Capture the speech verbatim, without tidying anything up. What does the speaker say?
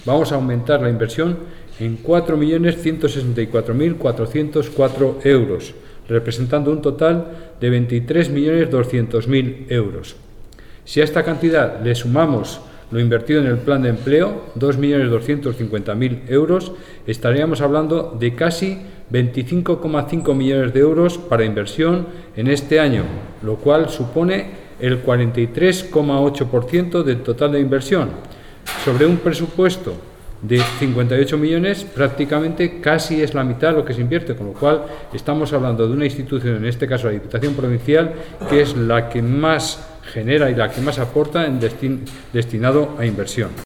vamos a aumentar la inversión en cuatro millones ciento sesenta y cuatro mil cuatrocientos cuatro euros, representando un total de veintitrés millones doscientos mil euros. Si a esta cantidad le sumamos lo invertido en el plan de empleo, dos millones doscientos cincuenta mil euros, estaríamos hablando de casi veinticinco coma cinco millones de euros para inversión en este año, lo cual supone el cuarenta y tres coma ocho por ciento del total de inversión. Sobre un presupuesto de cincuenta y ocho millones, prácticamente casi es la mitad de lo que se invierte, con lo cual estamos hablando de una institución, en este caso la Diputación Provincial, que es la que más genera y la que más aporta en destin- destinado a inversión.